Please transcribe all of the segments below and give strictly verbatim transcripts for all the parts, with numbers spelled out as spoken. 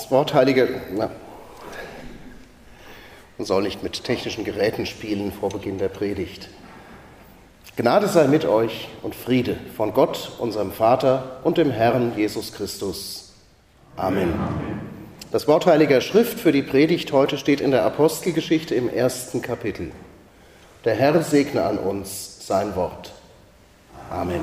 Das Wort Heilige, na, man soll nicht mit technischen Geräten spielen vor Beginn der Predigt. Gnade sei mit euch und Friede von Gott, unserem Vater und dem Herrn Jesus Christus. Amen. Das Wort Heiliger Schrift für die Predigt heute steht in der Apostelgeschichte im ersten Kapitel. Der Herr segne an uns sein Wort. Amen.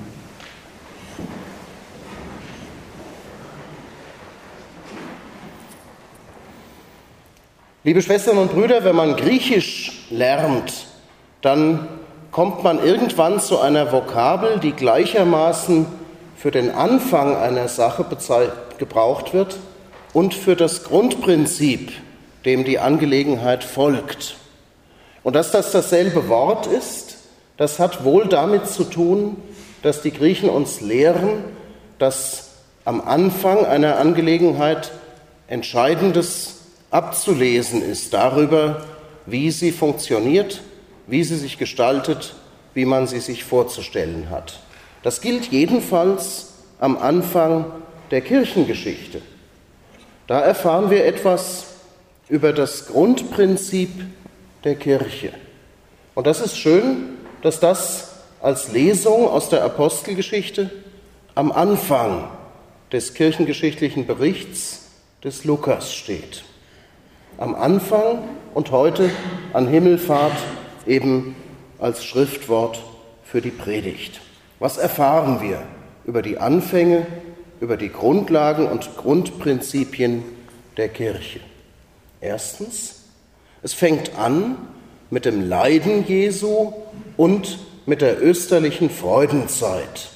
Liebe Schwestern und Brüder, wenn man Griechisch lernt, dann kommt man irgendwann zu einer Vokabel, die gleichermaßen für den Anfang einer Sache gebraucht wird und für das Grundprinzip, dem die Angelegenheit folgt. Und dass das dasselbe Wort ist, das hat wohl damit zu tun, dass die Griechen uns lehren, dass am Anfang einer Angelegenheit Entscheidendes abzulesen ist darüber, wie sie funktioniert, wie sie sich gestaltet, wie man sie sich vorzustellen hat. Das gilt jedenfalls am Anfang der Kirchengeschichte. Da erfahren wir etwas über das Grundprinzip der Kirche. Und das ist schön, dass das als Lesung aus der Apostelgeschichte am Anfang des kirchengeschichtlichen Berichts des Lukas steht. Am Anfang und heute an Himmelfahrt eben als Schriftwort für die Predigt. Was erfahren wir über die Anfänge, über die Grundlagen und Grundprinzipien der Kirche? Erstens, es fängt an mit dem Leiden Jesu und mit der österlichen Freudenzeit.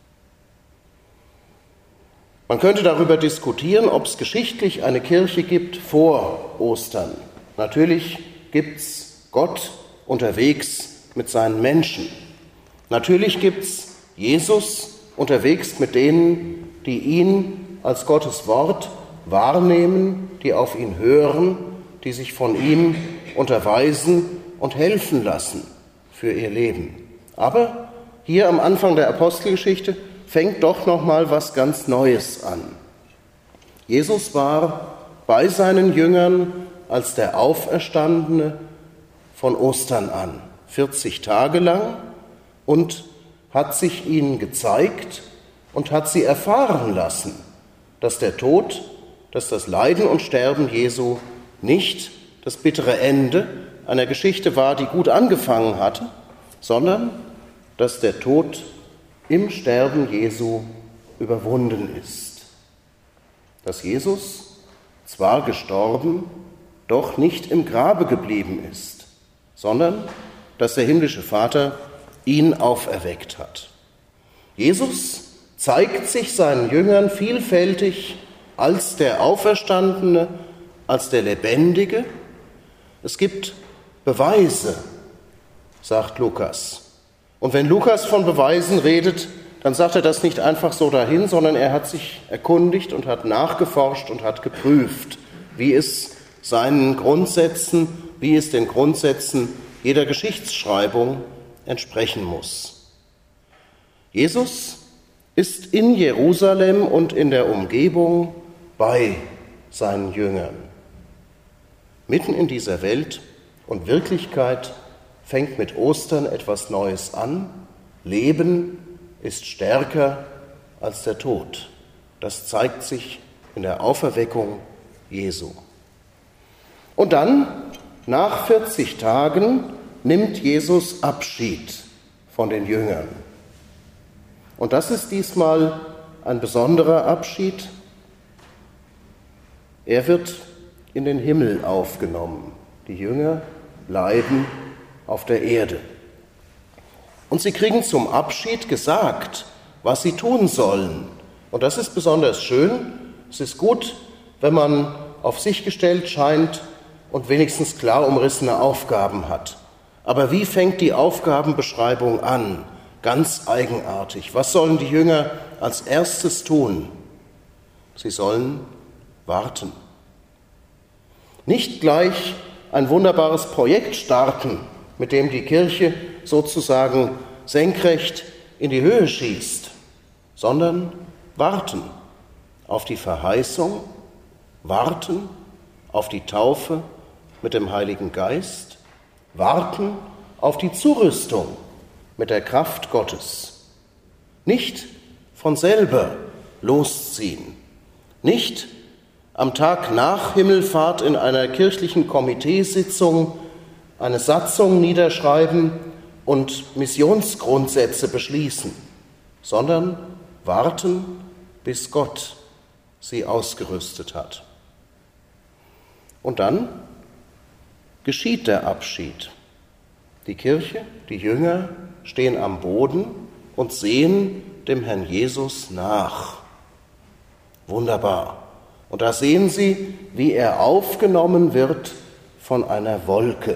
Man könnte darüber diskutieren, ob es geschichtlich eine Kirche gibt vor Ostern. Natürlich gibt es Gott unterwegs mit seinen Menschen. Natürlich gibt es Jesus unterwegs mit denen, die ihn als Gottes Wort wahrnehmen, die auf ihn hören, die sich von ihm unterweisen und helfen lassen für ihr Leben. Aber hier am Anfang der Apostelgeschichte fängt doch noch mal was ganz Neues an. Jesus war bei seinen Jüngern als der Auferstandene von Ostern an, vierzig Tage lang, und hat sich ihnen gezeigt und hat sie erfahren lassen, dass der Tod, dass das Leiden und Sterben Jesu nicht das bittere Ende einer Geschichte war, die gut angefangen hatte, sondern dass der Tod im Sterben Jesu überwunden ist. Dass Jesus zwar gestorben, doch nicht im Grabe geblieben ist, sondern dass der himmlische Vater ihn auferweckt hat. Jesus zeigt sich seinen Jüngern vielfältig als der Auferstandene, als der Lebendige. Es gibt Beweise, sagt Lukas. Und wenn Lukas von Beweisen redet, dann sagt er das nicht einfach so dahin, sondern er hat sich erkundigt und hat nachgeforscht und hat geprüft, wie es seinen Grundsätzen, wie es den Grundsätzen jeder Geschichtsschreibung entsprechen muss. Jesus ist in Jerusalem und in der Umgebung bei seinen Jüngern. Mitten in dieser Welt und Wirklichkeit fängt mit Ostern etwas Neues an. Leben ist stärker als der Tod. Das zeigt sich in der Auferweckung Jesu. Und dann, nach vierzig Tagen, nimmt Jesus Abschied von den Jüngern. Und das ist diesmal ein besonderer Abschied. Er wird in den Himmel aufgenommen. Die Jünger bleiben auf der Erde. Und sie kriegen zum Abschied gesagt, was sie tun sollen. Und das ist besonders schön. Es ist gut, wenn man auf sich gestellt scheint und wenigstens klar umrissene Aufgaben hat. Aber wie fängt die Aufgabenbeschreibung an? Ganz eigenartig. Was sollen die Jünger als erstes tun? Sie sollen warten. Nicht gleich ein wunderbares Projekt starten, mit dem die Kirche sozusagen senkrecht in die Höhe schießt, sondern warten auf die Verheißung, warten auf die Taufe mit dem Heiligen Geist, warten auf die Zurüstung mit der Kraft Gottes. Nicht von selber losziehen, nicht am Tag nach Himmelfahrt in einer kirchlichen Komiteesitzung eine Satzung niederschreiben und Missionsgrundsätze beschließen, sondern warten, bis Gott sie ausgerüstet hat. Und dann geschieht der Abschied. Die Kirche, die Jünger stehen am Boden und sehen dem Herrn Jesus nach. Wunderbar. Und da sehen sie, wie er aufgenommen wird von einer Wolke.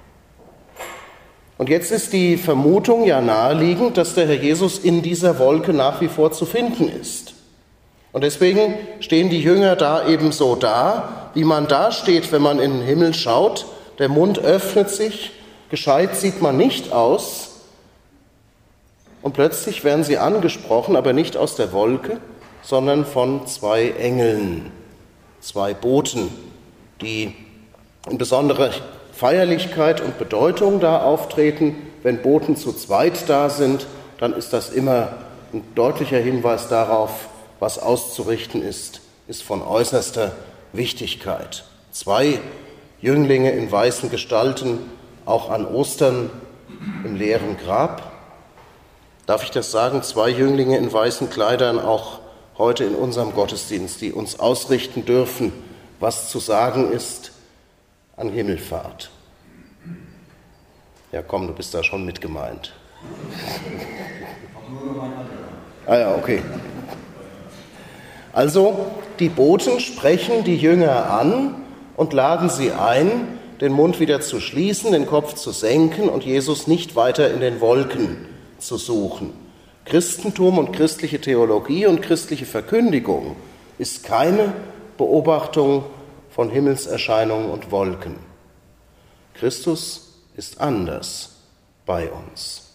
Und jetzt ist die Vermutung ja naheliegend, dass der Herr Jesus in dieser Wolke nach wie vor zu finden ist. Und deswegen stehen die Jünger da eben so da, wie man da steht, wenn man in den Himmel schaut. Der Mund öffnet sich, gescheit sieht man nicht aus. Und plötzlich werden sie angesprochen, aber nicht aus der Wolke, sondern von zwei Engeln, zwei Boten, die in besonderer Feierlichkeit und Bedeutung da auftreten. Wenn Boten zu zweit da sind, dann ist das immer ein deutlicher Hinweis darauf, was auszurichten ist, ist von äußerster Wichtigkeit. Zwei Jünglinge in weißen Gestalten, auch an Ostern im leeren Grab. Darf ich das sagen? Zwei Jünglinge in weißen Kleidern, auch heute in unserem Gottesdienst, die uns ausrichten dürfen, was zu sagen ist an Himmelfahrt. Ja, komm, du bist da schon mit gemeint. Ah ja, okay. Also, die Boten sprechen die Jünger an und laden sie ein, den Mund wieder zu schließen, den Kopf zu senken und Jesus nicht weiter in den Wolken zu suchen. Christentum und christliche Theologie und christliche Verkündigung ist keine Beobachtung von Himmelserscheinungen und Wolken. Christus ist anders bei uns.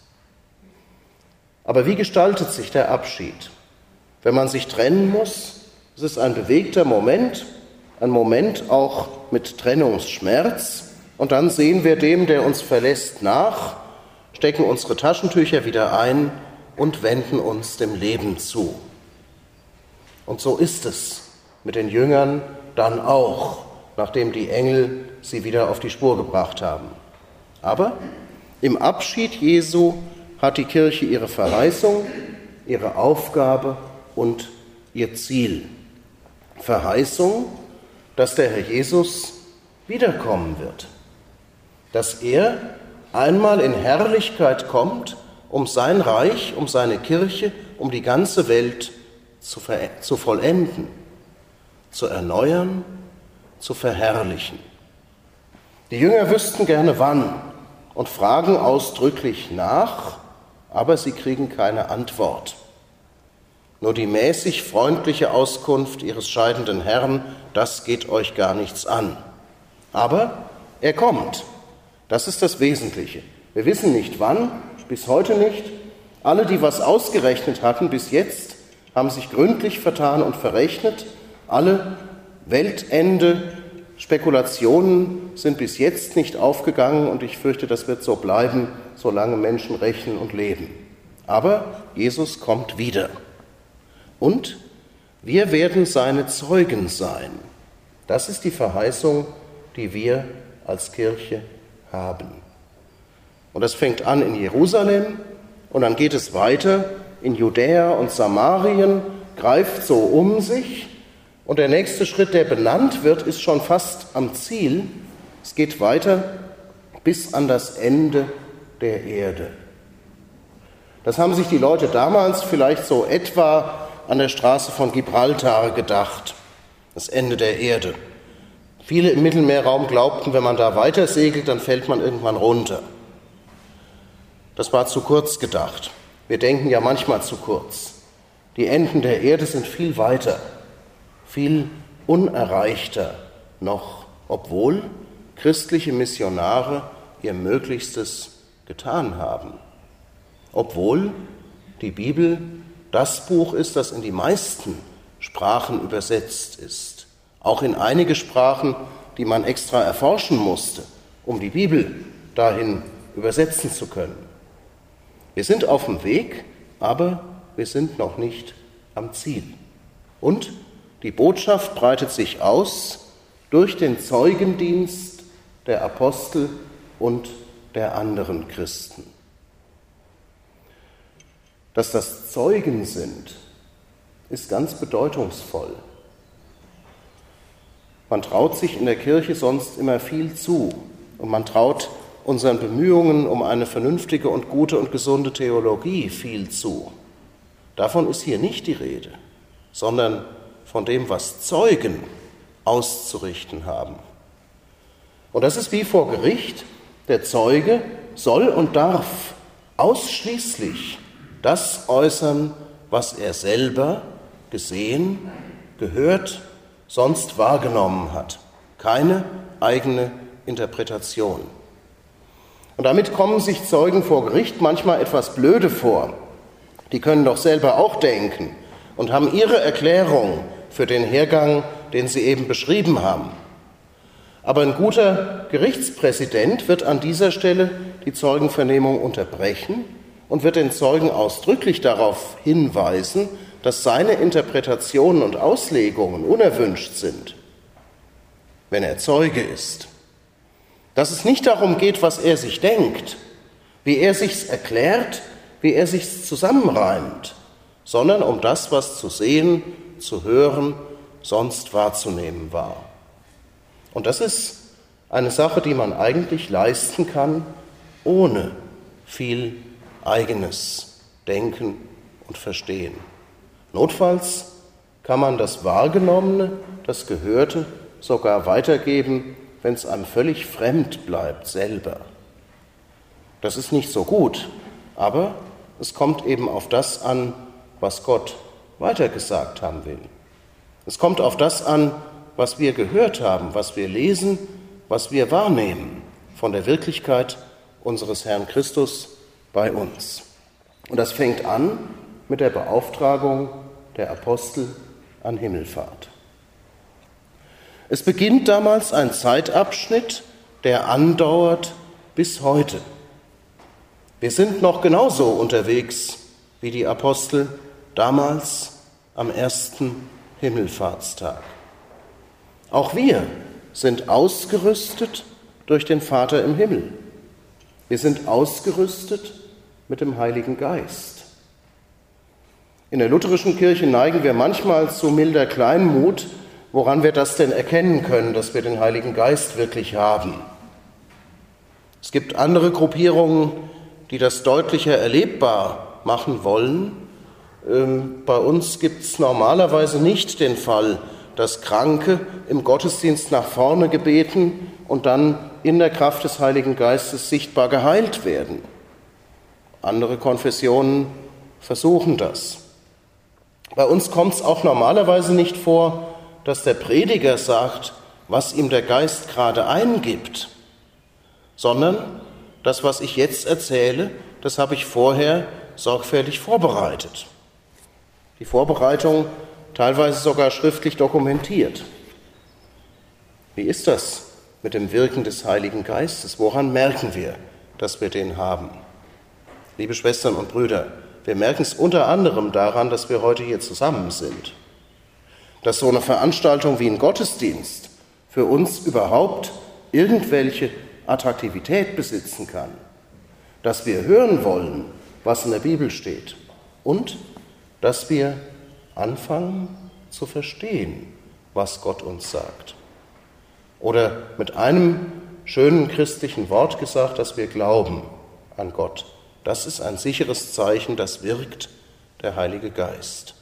Aber wie gestaltet sich der Abschied? Wenn man sich trennen muss, es ist ein bewegter Moment, ein Moment auch mit Trennungsschmerz. Und dann sehen wir dem, der uns verlässt, nach, stecken unsere Taschentücher wieder ein und wenden uns dem Leben zu. Und so ist es mit den Jüngern dann auch, nachdem die Engel sie wieder auf die Spur gebracht haben. Aber im Abschied Jesu hat die Kirche ihre Verheißung, ihre Aufgabe und ihr Ziel. Verheißung, dass der Herr Jesus wiederkommen wird, dass er einmal in Herrlichkeit kommt, um sein Reich, um seine Kirche, um die ganze Welt zu, ver- zu vollenden, zu erneuern, zu verherrlichen. Die Jünger wüssten gerne wann und fragen ausdrücklich nach, aber sie kriegen keine Antwort. Nur die mäßig freundliche Auskunft ihres scheidenden Herrn, das geht euch gar nichts an. Aber er kommt. Das ist das Wesentliche. Wir wissen nicht wann, bis heute nicht. Alle, die was ausgerechnet hatten bis jetzt, haben sich gründlich vertan und verrechnet. Alle Weltende Spekulationen sind bis jetzt nicht aufgegangen und ich fürchte, das wird so bleiben, solange Menschen rechnen und leben. Aber Jesus kommt wieder. Und wir werden seine Zeugen sein. Das ist die Verheißung, die wir als Kirche haben. Und das fängt an in Jerusalem und dann geht es weiter in Judäa und Samarien, greift so um sich. Und der nächste Schritt, der benannt wird, ist schon fast am Ziel. Es geht weiter bis an das Ende der Erde. Das haben sich die Leute damals vielleicht so etwa an der Straße von Gibraltar gedacht, das Ende der Erde. Viele im Mittelmeerraum glaubten, wenn man da weiter segelt, dann fällt man irgendwann runter. Das war zu kurz gedacht. Wir denken ja manchmal zu kurz. Die Enden der Erde sind viel weiter, viel unerreichter noch, obwohl christliche Missionare ihr Möglichstes getan haben. Obwohl die Bibel das Buch ist, das in die meisten Sprachen übersetzt ist. auch in einige Sprachen, die man extra erforschen musste, um die Bibel dahin übersetzen zu können. Wir sind auf dem Weg, aber wir sind noch nicht am Ziel. Und die Botschaft breitet sich aus durch den Zeugendienst der Apostel und der anderen Christen. Dass das Zeugen sind, ist ganz bedeutungsvoll. Man traut sich in der Kirche sonst immer viel zu und man traut unseren Bemühungen um eine vernünftige und gute und gesunde Theologie viel zu. Davon ist hier nicht die Rede, sondern von dem, was Zeugen auszurichten haben. Und das ist wie vor Gericht. Der Zeuge soll und darf ausschließlich das äußern, was er selber gesehen, gehört, sonst wahrgenommen hat. Keine eigene Interpretation. Und damit kommen sich Zeugen vor Gericht manchmal etwas blöde vor. Die können doch selber auch denken und haben ihre Erklärung für den Hergang, den sie eben beschrieben haben. Aber ein guter Gerichtspräsident wird an dieser Stelle die Zeugenvernehmung unterbrechen und wird den Zeugen ausdrücklich darauf hinweisen, dass seine Interpretationen und Auslegungen unerwünscht sind, wenn er Zeuge ist. Dass es nicht darum geht, was er sich denkt, wie er sich's erklärt, wie er sich's zusammenreimt, sondern um das, was zu sehen, zu hören, sonst wahrzunehmen war. Und das ist eine Sache, die man eigentlich leisten kann, ohne viel eigenes Denken und Verstehen. Notfalls kann man das Wahrgenommene, das Gehörte sogar weitergeben, wenn es einem völlig fremd bleibt selber. Das ist nicht so gut, aber es kommt eben auf das an, was Gott weitergesagt haben will. Es kommt auf das an, was wir gehört haben, was wir lesen, was wir wahrnehmen von der Wirklichkeit unseres Herrn Christus bei uns. Und das fängt an mit der Beauftragung der Apostel an Himmelfahrt. Es beginnt damals ein Zeitabschnitt, der andauert bis heute. Wir sind noch genauso unterwegs wie die Apostel damals am ersten Himmelfahrtstag. Auch wir sind ausgerüstet durch den Vater im Himmel. Wir sind ausgerüstet mit dem Heiligen Geist. In der lutherischen Kirche neigen wir manchmal zu milder Kleinmut, woran wir das denn erkennen können, dass wir den Heiligen Geist wirklich haben. Es gibt andere Gruppierungen, die das deutlicher erlebbar machen wollen. Bei uns gibt es normalerweise nicht den Fall, dass Kranke im Gottesdienst nach vorne gebeten und dann in der Kraft des Heiligen Geistes sichtbar geheilt werden. Andere Konfessionen versuchen das. Bei uns kommt es auch normalerweise nicht vor, dass der Prediger sagt, was ihm der Geist gerade eingibt, sondern das, was ich jetzt erzähle, das habe ich vorher sorgfältig vorbereitet. Die Vorbereitung teilweise sogar schriftlich dokumentiert. Wie ist das mit dem Wirken des Heiligen Geistes? Woran merken wir, dass wir den haben? Liebe Schwestern und Brüder, wir merken es unter anderem daran, dass wir heute hier zusammen sind. Dass so eine Veranstaltung wie ein Gottesdienst für uns überhaupt irgendwelche Attraktivität besitzen kann. Dass wir hören wollen, was in der Bibel steht. Und dass wir anfangen zu verstehen, was Gott uns sagt. Oder mit einem schönen christlichen Wort gesagt, dass wir glauben an Gott. Das ist ein sicheres Zeichen, das wirkt der Heilige Geist.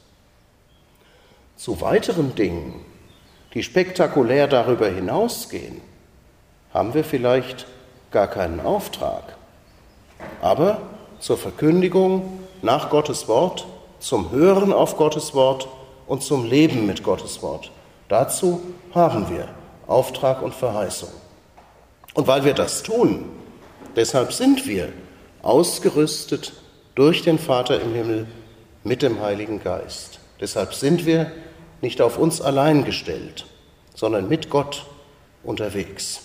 Zu weiteren Dingen, die spektakulär darüber hinausgehen, haben wir vielleicht gar keinen Auftrag. Aber zur Verkündigung nach Gottes Wort, zum Hören auf Gottes Wort und zum Leben mit Gottes Wort, dazu haben wir Auftrag und Verheißung. Und weil wir das tun, deshalb sind wir ausgerüstet durch den Vater im Himmel mit dem Heiligen Geist. Deshalb sind wir nicht auf uns allein gestellt, sondern mit Gott unterwegs.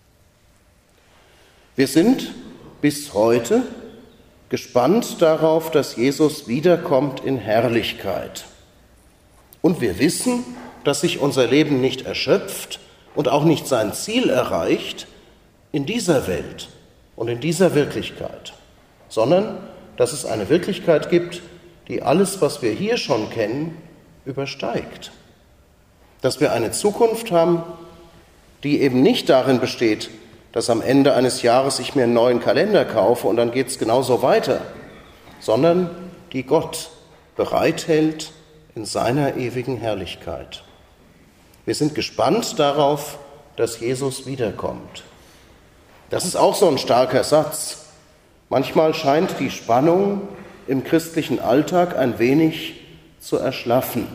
Wir sind bis heute gespannt darauf, dass Jesus wiederkommt in Herrlichkeit. Und wir wissen, dass sich unser Leben nicht erschöpft und auch nicht sein Ziel erreicht in dieser Welt und in dieser Wirklichkeit, sondern dass es eine Wirklichkeit gibt, die alles, was wir hier schon kennen, übersteigt. Dass wir eine Zukunft haben, die eben nicht darin besteht, dass am Ende eines Jahres ich mir einen neuen Kalender kaufe und dann geht es genauso weiter, sondern die Gott bereithält in seiner ewigen Herrlichkeit. Wir sind gespannt darauf, dass Jesus wiederkommt. Das ist auch so ein starker Satz. Manchmal scheint die Spannung im christlichen Alltag ein wenig zu erschlaffen.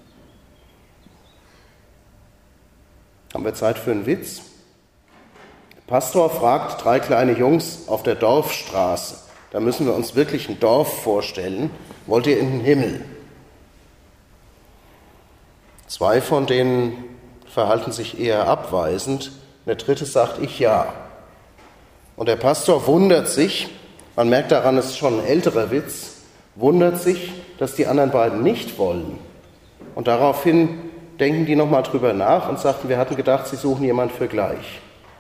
Haben wir Zeit für einen Witz? Der Pastor fragt drei kleine Jungs auf der Dorfstraße. Da müssen wir uns wirklich ein Dorf vorstellen. Wollt ihr in den Himmel? Zwei von denen verhalten sich eher abweisend. Der dritte sagt, ich ja. Und der Pastor wundert sich, man merkt daran, es ist schon ein älterer Witz, wundert sich, dass die anderen beiden nicht wollen. Und daraufhin denken die nochmal drüber nach und sagten, wir hatten gedacht, sie suchen jemand für gleich.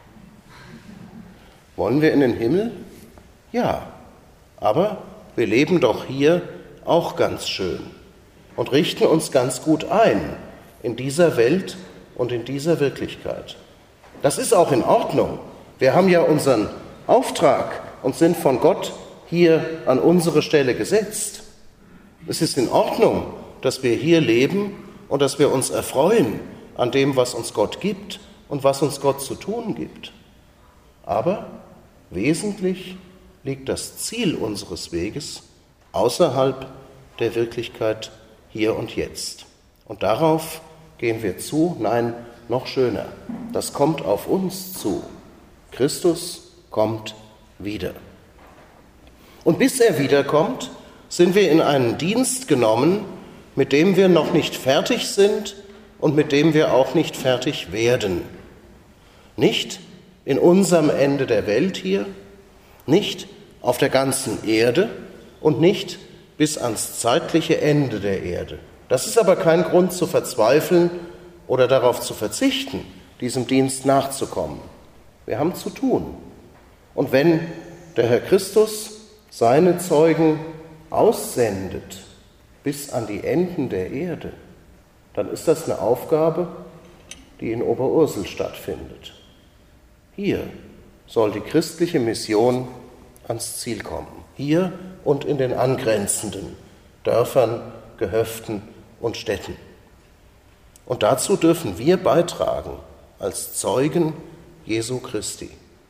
Wollen wir in den Himmel? Ja, aber wir leben doch hier auch ganz schön und richten uns ganz gut ein in dieser Welt und in dieser Wirklichkeit. Das ist auch in Ordnung. Wir haben ja unseren Auftrag und sind von Gott hier an unsere Stelle gesetzt. Es ist in Ordnung, dass wir hier leben und dass wir uns erfreuen an dem, was uns Gott gibt und was uns Gott zu tun gibt. Aber wesentlich liegt das Ziel unseres Weges außerhalb der Wirklichkeit hier und jetzt. Und darauf gehen wir zu, nein, noch schöner, das kommt auf uns zu. Christus kommt wieder. Und bis er wiederkommt, sind wir in einen Dienst genommen, mit dem wir noch nicht fertig sind und mit dem wir auch nicht fertig werden. Nicht in unserem Ende der Welt hier, nicht auf der ganzen Erde und nicht bis ans zeitliche Ende der Erde. Das ist aber kein Grund zu verzweifeln oder darauf zu verzichten, diesem Dienst nachzukommen. Wir haben zu tun. Und wenn der Herr Christus seine Zeugen aussendet bis an die Enden der Erde, dann ist das eine Aufgabe, die in Oberursel stattfindet. Hier soll die christliche Mission ans Ziel kommen. Hier und in den angrenzenden Dörfern, Gehöften und Städten. Und dazu dürfen wir beitragen als Zeugen Jesu Christi.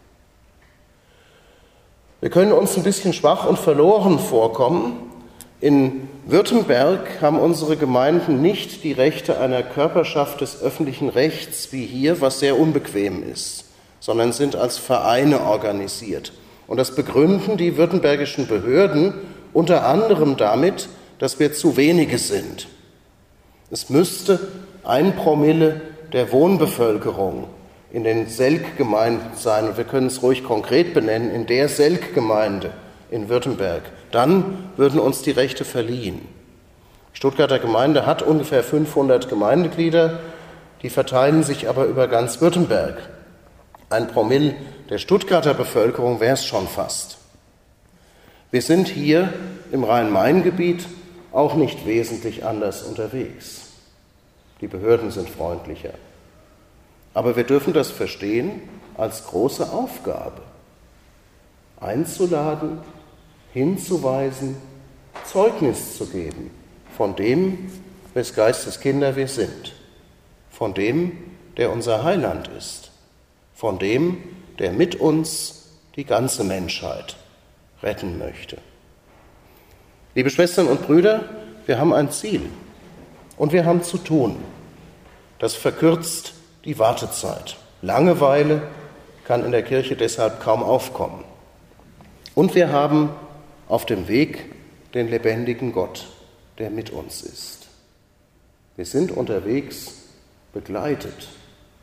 Wir können uns ein bisschen schwach und verloren vorkommen. In Württemberg haben unsere Gemeinden nicht die Rechte einer Körperschaft des öffentlichen Rechts wie hier, was sehr unbequem ist, sondern sind als Vereine organisiert. Und das begründen die württembergischen Behörden unter anderem damit, dass wir zu wenige sind. Es müsste ein Promille der Wohnbevölkerung in den Selk-Gemeinden sein, und wir können es ruhig konkret benennen, in der Selk-Gemeinde in Württemberg. Dann würden uns die Rechte verliehen. Die Stuttgarter Gemeinde hat ungefähr fünfhundert Gemeindeglieder, die verteilen sich aber über ganz Württemberg. Ein Promille der Stuttgarter Bevölkerung wäre es schon fast. Wir sind hier im Rhein-Main-Gebiet auch nicht wesentlich anders unterwegs. Die Behörden sind freundlicher. Aber wir dürfen das verstehen als große Aufgabe. Einzuladen, hinzuweisen, Zeugnis zu geben von dem, wes Geistes Kinder wir sind, von dem, der unser Heiland ist, von dem, der mit uns die ganze Menschheit retten möchte. Liebe Schwestern und Brüder, wir haben ein Ziel und wir haben zu tun. Das verkürzt die Wartezeit. Langeweile kann in der Kirche deshalb kaum aufkommen. Und wir haben auf dem Weg den lebendigen Gott, der mit uns ist. Wir sind unterwegs begleitet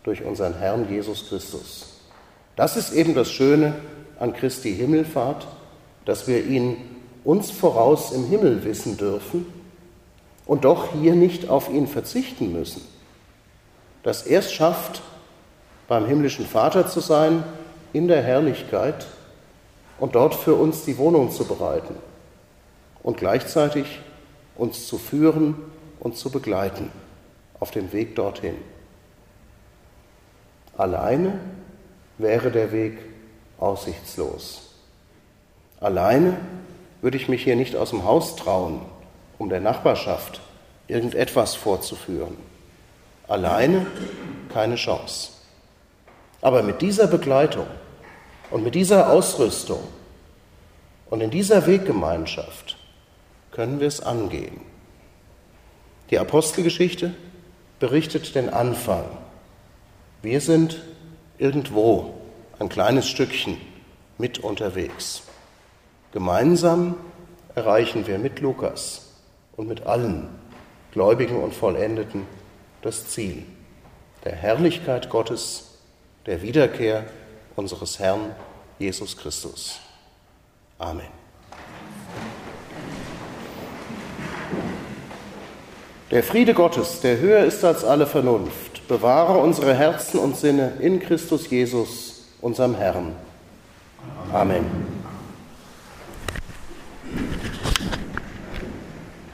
durch unseren Herrn Jesus Christus. Das ist eben das Schöne an Christi Himmelfahrt, dass wir ihn uns voraus im Himmel wissen dürfen und doch hier nicht auf ihn verzichten müssen. Dass er es schafft, beim himmlischen Vater zu sein, in der Herrlichkeit und dort für uns die Wohnung zu bereiten und gleichzeitig uns zu führen und zu begleiten auf dem Weg dorthin. Alleine wäre der Weg aussichtslos. Alleine würde ich mich hier nicht aus dem Haus trauen, um der Nachbarschaft irgendetwas vorzuführen. Alleine keine Chance. Aber mit dieser Begleitung und mit dieser Ausrüstung und in dieser Weggemeinschaft können wir es angehen. Die Apostelgeschichte berichtet den Anfang. Wir sind irgendwo ein kleines Stückchen mit unterwegs. Gemeinsam erreichen wir mit Lukas und mit allen Gläubigen und Vollendeten das Ziel der Herrlichkeit Gottes, der Wiederkehr unseres Herrn Jesus Christus. Amen. Der Friede Gottes, der höher ist als alle Vernunft, bewahre unsere Herzen und Sinne in Christus Jesus, unserem Herrn. Amen.